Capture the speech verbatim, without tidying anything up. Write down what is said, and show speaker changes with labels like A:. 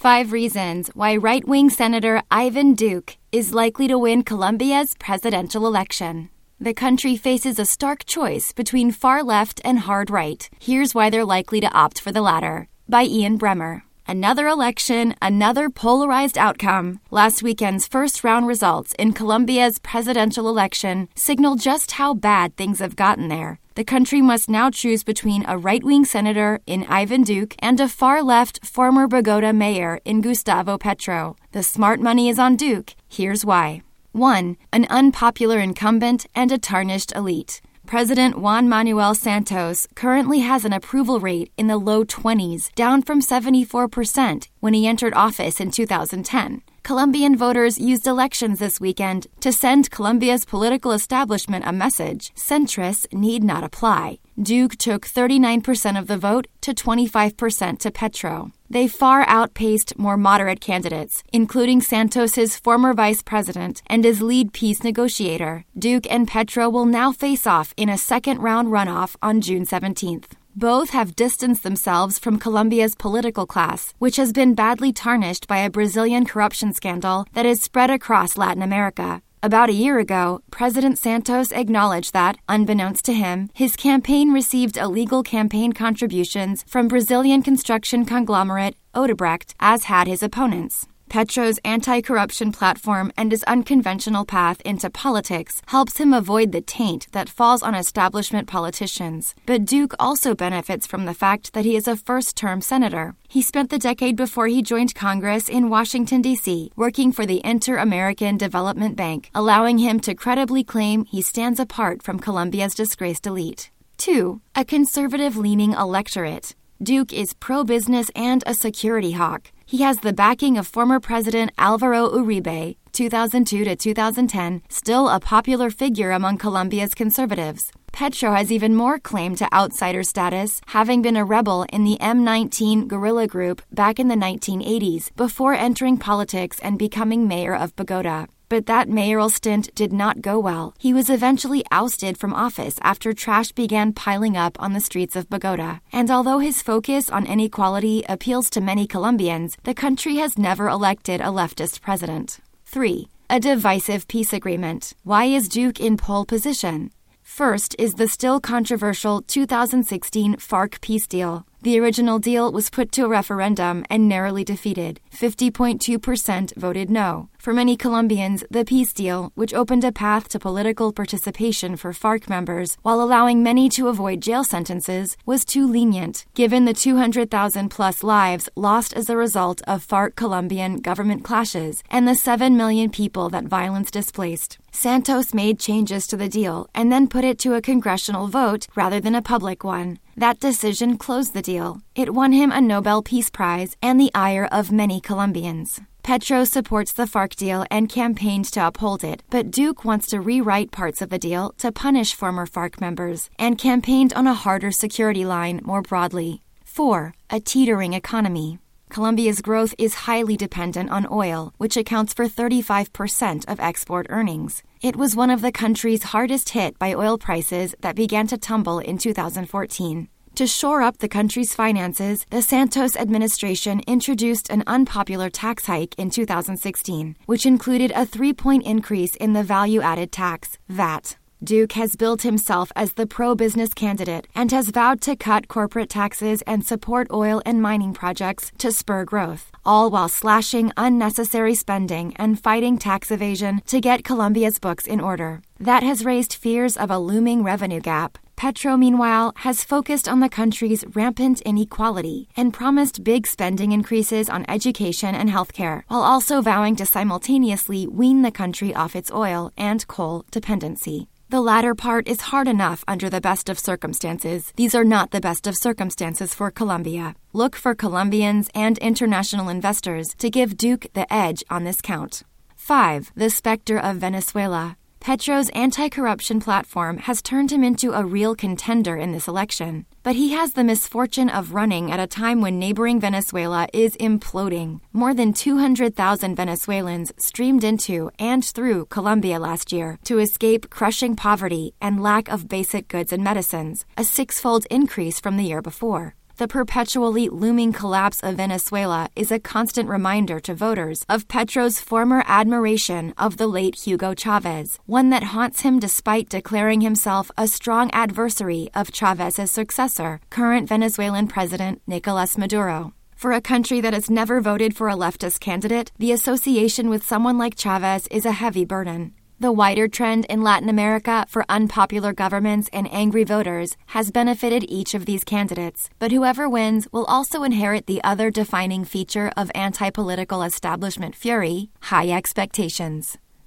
A: Five reasons why right-wing Senator Ivan Duque is likely to win Colombia's presidential election. The country faces a stark choice between far left and hard right. Here's why they're likely to opt for the latter. By Ian Bremmer. Another election, another polarized outcome. Last weekend's first-round results in Colombia's presidential election signal just how bad things have gotten there. The country must now choose between a right-wing senator in Ivan Duque and a far-left former Bogota mayor in Gustavo Petro. The smart money is on Duque. Here's why. One, an unpopular incumbent and a tarnished elite. President Juan Manuel Santos currently has an approval rate in the low twenties, down from seventy-four percent when he entered office in two thousand ten. Colombian voters used elections this weekend to send Colombia's political establishment a message: centrists need not apply. Duque took thirty-nine percent of the vote to twenty-five percent to Petro. They far outpaced more moderate candidates, including Santos's former vice president and his lead peace negotiator. Duque and Petro will now face off in a second-round runoff on June seventeenth. Both have distanced themselves from Colombia's political class, which has been badly tarnished by a Brazilian corruption scandal that has spread across Latin America. About a year ago, President Santos acknowledged that, unbeknownst to him, his campaign received illegal campaign contributions from Brazilian construction conglomerate Odebrecht, as had his opponents. Petro's anti-corruption platform and his unconventional path into politics helps him avoid the taint that falls on establishment politicians. But Duque also benefits from the fact that he is a first-term senator. He spent the decade before he joined Congress in Washington, D C, working for the Inter-American Development Bank, allowing him to credibly claim he stands apart from Colombia's disgraced elite. Two, a conservative-leaning electorate. Duque is pro-business and a security hawk. He has the backing of former President Alvaro Uribe, two thousand two to two thousand ten, still a popular figure among Colombia's conservatives. Petro has even more claim to outsider status, having been a rebel in the M nineteen guerrilla group back in the nineteen eighties before entering politics and becoming mayor of Bogota. But that mayoral stint did not go well. He was eventually ousted from office after trash began piling up on the streets of Bogota. And although his focus on inequality appeals to many Colombians, the country has never elected a leftist president. Three, a divisive peace agreement. Why is Duque in pole position? First is the still controversial two thousand sixteen FARC peace deal. The original deal was put to a referendum and narrowly defeated. fifty point two percent voted no. For many Colombians, the peace deal, which opened a path to political participation for FARC members while allowing many to avoid jail sentences, was too lenient, given the two hundred thousand plus lives lost as a result of FARC-Colombian government clashes and the seven million people that violence displaced. Santos made changes to the deal and then put it to a congressional vote rather than a public one. That decision closed the deal. It won him a Nobel Peace Prize and the ire of many Colombians. Petro supports the FARC deal and campaigned to uphold it, but Duque wants to rewrite parts of the deal to punish former FARC members and campaigned on a harder security line more broadly. Four, a teetering economy. Colombia's growth is highly dependent on oil, which accounts for thirty-five percent of export earnings. It was one of the country's hardest hit by oil prices that began to tumble in two thousand fourteen. To shore up the country's finances, the Santos administration introduced an unpopular tax hike in two thousand sixteen, which included a three-point increase in the value-added tax, V A T. Duque has billed himself as the pro-business candidate and has vowed to cut corporate taxes and support oil and mining projects to spur growth, all while slashing unnecessary spending and fighting tax evasion to get Colombia's books in order. That has raised fears of a looming revenue gap. Petro, meanwhile, has focused on the country's rampant inequality and promised big spending increases on education and healthcare, while also vowing to simultaneously wean the country off its oil and coal dependency. The latter part is hard enough under the best of circumstances. These are not the best of circumstances for Colombia. Look for Colombians and international investors to give Duque the edge on this count. Five, the specter of Venezuela. Petro's anti-corruption platform has turned him into a real contender in this election. But he has the misfortune of running at a time when neighboring Venezuela is imploding. More than two hundred thousand Venezuelans streamed into and through Colombia last year to escape crushing poverty and lack of basic goods and medicines, a six-fold increase from the year before. The perpetually looming collapse of Venezuela is a constant reminder to voters of Petro's former admiration of the late Hugo Chavez, one that haunts him despite declaring himself a strong adversary of Chavez's successor, current Venezuelan President Nicolas Maduro. For a country that has never voted for a leftist candidate, the association with someone like Chavez is a heavy burden. The wider trend in Latin America for unpopular governments and angry voters has benefited each of these candidates, but whoever wins will also inherit the other defining feature of anti-political establishment fury: high expectations.